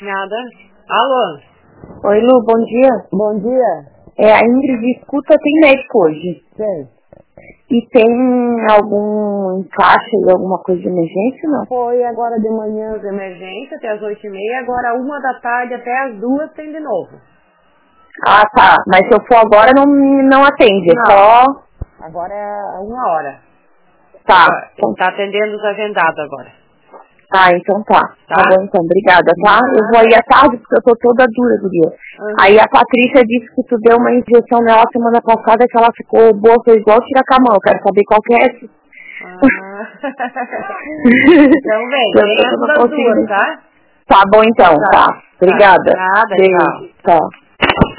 Nada. Alô? Oi, Lu, bom dia. Bom dia. A Ingrid, escuta, tem médico hoje. Tem. E tem algum encaixe, alguma coisa de emergência, não? Foi agora de manhã. De emergência até as 8h30, agora 1h até as 2 tem de novo. Ah, tá. Mas se eu for agora, não atende, Não. só... Agora é 1h. Tá. Tá atendendo os agendados agora. Ah, então tá. Tá bom, então. Obrigada, tá? Eu vou aí à tarde, porque eu tô toda dura do dia. Aí a Patrícia disse que tu deu uma injeção nela semana passada, que ela ficou boa, foi igual tirar com a mão. Eu quero saber qual que é essa. Então vem essa das duas, tá? Tá bom, então. Tá. Obrigada. Nada, Beijo. tchau. Tá.